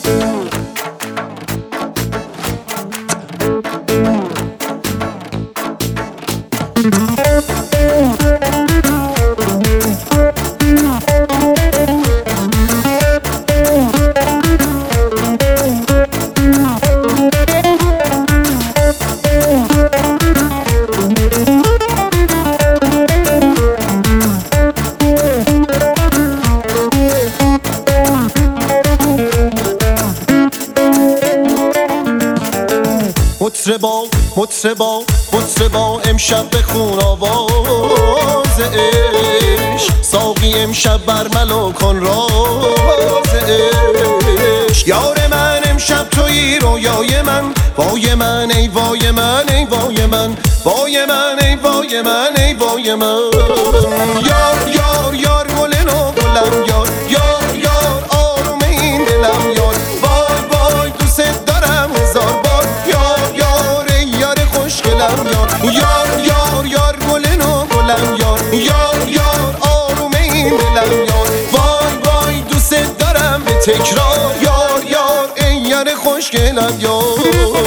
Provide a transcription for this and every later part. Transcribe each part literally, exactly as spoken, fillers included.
مطربا مطربا مطربا امشب بخون آواز عشق، ساقی امشب برملا کن راز عشق. یار من امشب تویی رویای من، وای من ای وای من ای وای من، وای من ای وای من ای وای من. یار یار یار گل نو گلم یار، یار یار آروم این دلم یار، وای وای دوست دارم هزار بار. یار یار ای یار خوشگلم یار، یار یار یار گل نو گلم یار، یار یار آروم این دلم یار، وای وای دوست دارم به تکرار. یار یار ای یار خوشگلم یار.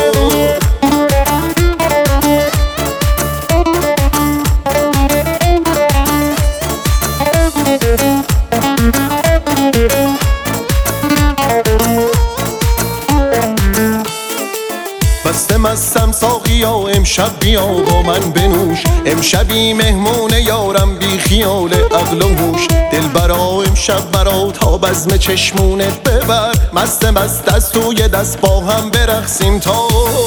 بسته مستم ساقیا امشب بیا با من بنوش، امشبی مهمون یارم بی خیال عقل و هوش. دلبرا امشب برا تا بزم چشمونت ببر، مست مست دست توی دست با هم برقصیم تا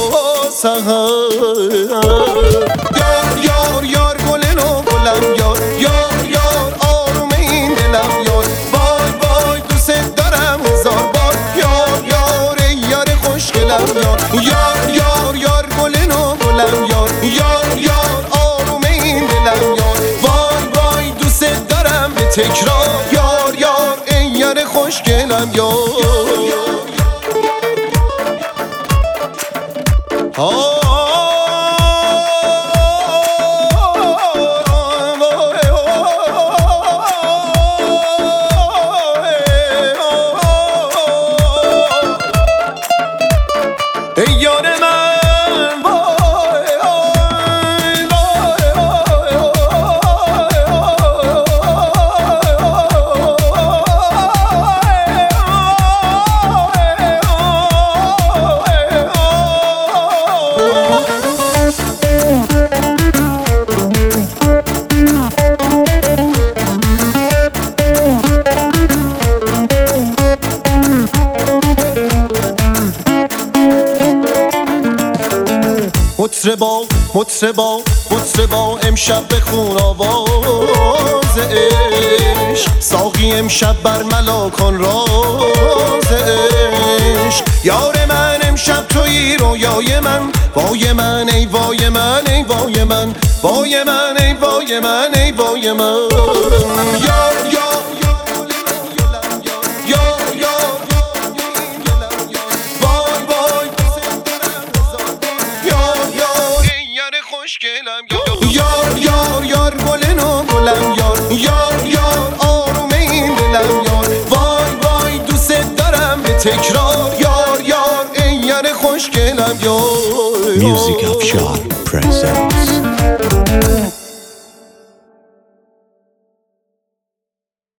سحر. یار یار یار گل نو گلم یار، یار یار آروم این دلم یار، وای وای دوست دارم هزار بار. یار یار ای یار خوشگلم یار، یار یار یار گل نو گلم یار، یار یار آروم این دلم یار، وای وای دوست دارم به تکرار. یار یار ای یار خوشگلم یار. ای یار من وای وای مطربا مطربا مطربا امشب بخون آواز عشق، ساقی امشب برملا کن راز عشق. یار من امشب تویی رویای من، وای من ای وای من ای وای من، وای من ای وای من ای وای من. یار یار یار یار یار گل نو گلم یار، یار یار آروم این دلم یار، وای وای دوست دارم به تکرار. یار یار ای یار خوشگلم یار. Music Afshar presents